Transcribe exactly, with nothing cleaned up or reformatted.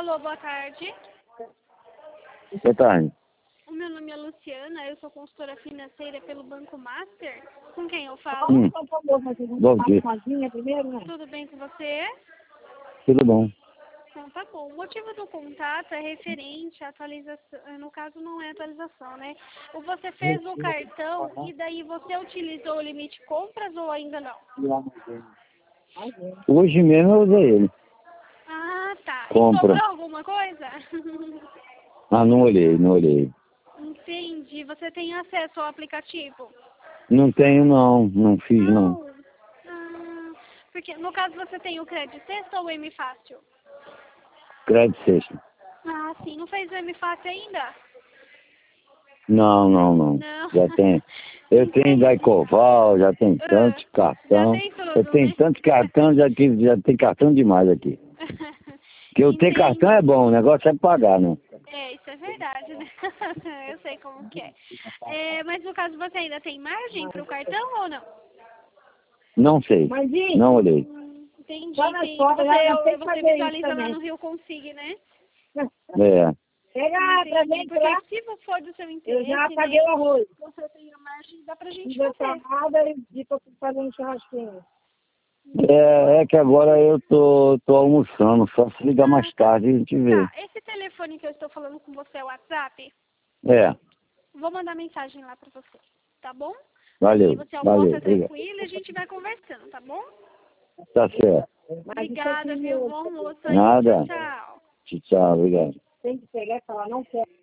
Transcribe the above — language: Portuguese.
Alô, boa tarde. Boa tarde. O meu nome é Luciana, eu sou consultora financeira pelo Banco Master. Com quem eu falo? Hum. Bom dia. Tudo bem com você? Tudo bom. Então tá bom. O motivo do contato é referente à atualização, no caso não é atualização, né? Ou você fez o cartão e daí você utilizou o limite compras ou ainda não? Hoje mesmo eu usei ele. Ah, tá. Compra. E sobrou alguma coisa? Ah, não olhei, não olhei. Entendi. Você tem acesso ao aplicativo? Não tenho não, não fiz não. Ah, porque no caso você tem o Crédito Sexta ou o M Fácil? Crédito sexta. Ah, sim. Não fez o M Fácil ainda? Não, não, não. Não. Já tem. Eu tenho Daicoval, já tem Ah, tantos já cartão. tem tudo, Eu tenho né? tantos cartão, já, que, já tem cartão demais aqui. Porque eu ter Entendi. cartão é bom, o negócio é pagar, né? É, isso é verdade, né? Eu sei como que é. É, mas no caso você ainda tem margem para o cartão ou não? Não sei, não olhei. Hum, entendi. Tem, você você visualiza lá no Rio Consig, né? É. Pega pra Entendi. gente Porque lá, se for do seu eu interesse, já paguei né, o arroz. você tem a margem, dá pra gente Deu fazer. chamada e disse pra fazer um churrasquinho. É, é que agora eu tô, tô almoçando, só se ligar mais tarde a gente vê. Tá, esse telefone que eu estou falando com você é o WhatsApp? É, Vou mandar mensagem lá pra você, tá bom? valeu, E você valeu, almoça obrigado. tranquilo e a gente vai conversando, tá bom? Tá certo. Obrigada, viu? Bom almoço aí. Nada. Tchau, tchau. Tchau, obrigado. Tem que pegar e falar, não quero.